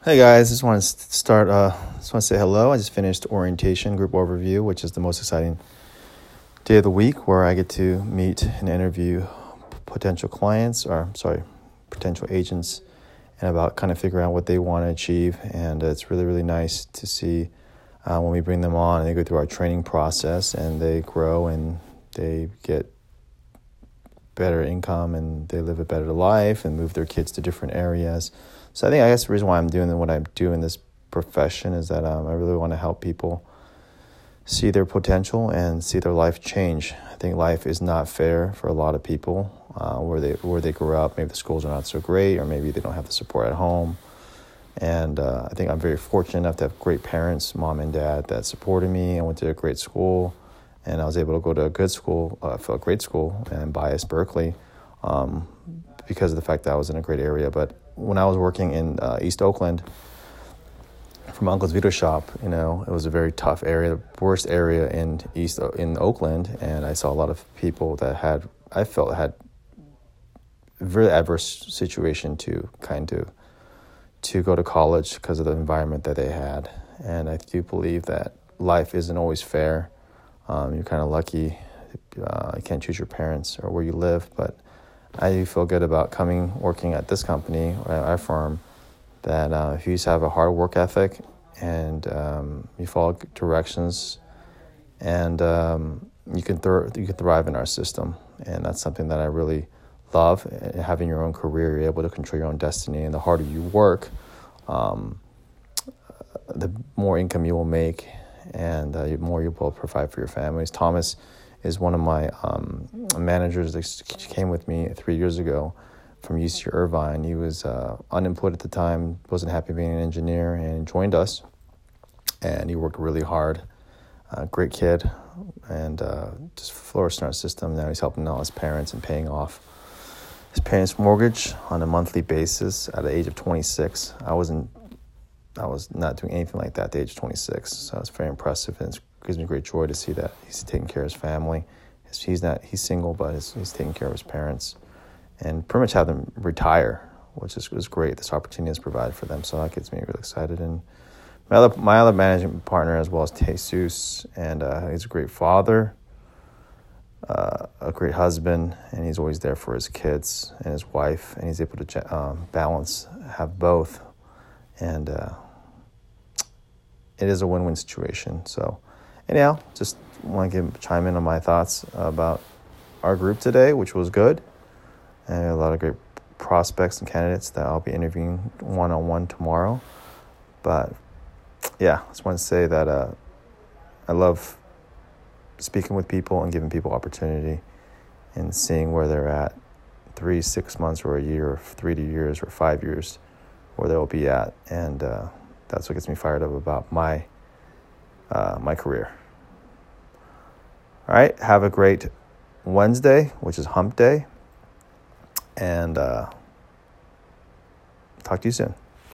Hey guys, just want to start. Just want to say hello. I just finished orientation group overview, which is the most exciting day of the week, where I get to meet and interview potential potential agents, and about kind of figure out what they want to achieve. And it's really, really nice to see when we bring them on and they go through our training process and they grow and they get better income and they live a better life and move their kids to different areas. So I guess the reason why I'm doing what I do in this profession is that I really want to help people see their potential and see their life change. I think life is not fair for a lot of people where they grew up. Maybe the schools are not so great, or maybe they don't have the support at home. And I think I'm very fortunate enough to have great parents, mom and dad, that supported me. I went to a great school, and I was able to go to a good school, a great school, and bias Berkeley, because of the fact that I was in a great area. But when I was working in East Oakland for my uncle's Vito shop, it was a very tough area, the worst area in Oakland, and I saw a lot of people that had a very adverse situation to go to college because of the environment that they had. And I do believe that life isn't always fair. You're kind of lucky. You can't choose your parents or where you live, but I feel good about working at this company, or at our firm, that if you just have a hard work ethic and you follow directions, and you can thrive in our system. And that's something that I really love. Having your own career, you're able to control your own destiny, and the harder you work, the more income you will make, and the more you will provide for your families. Thomas is one of my managers that came with me 3 years ago from UC Irvine. He was unemployed at the time, wasn't happy being an engineer, and joined us. And he worked really hard. Great kid, and just flourished in our system. Now he's helping out his parents and paying off his parents' mortgage on a monthly basis at the age of 26. I was not doing anything like that at the age of 26, so it's very impressive, and it gives me great joy to see that he's taking care of his family. He's single, but he's taking care of his parents, and pretty much have them retire, which was great. This opportunity is provided for them, so that gets me really excited. And my other management partner as well is Jesus, and he's a great father, a great husband, and he's always there for his kids and his wife, and he's able to have both, and it is a win-win situation. So anyhow, just want to chime in on my thoughts about our group today, which was good, and a lot of great prospects and candidates that I'll be interviewing one-on-one tomorrow. But yeah, I just want to say that I love speaking with people and giving people opportunity and seeing where they're at 3, 6 months, or a year, or 3 years, or 5 years, where they'll be at. And that's what gets me fired up about my career. All right, have a great Wednesday, which is hump day, and talk to you soon.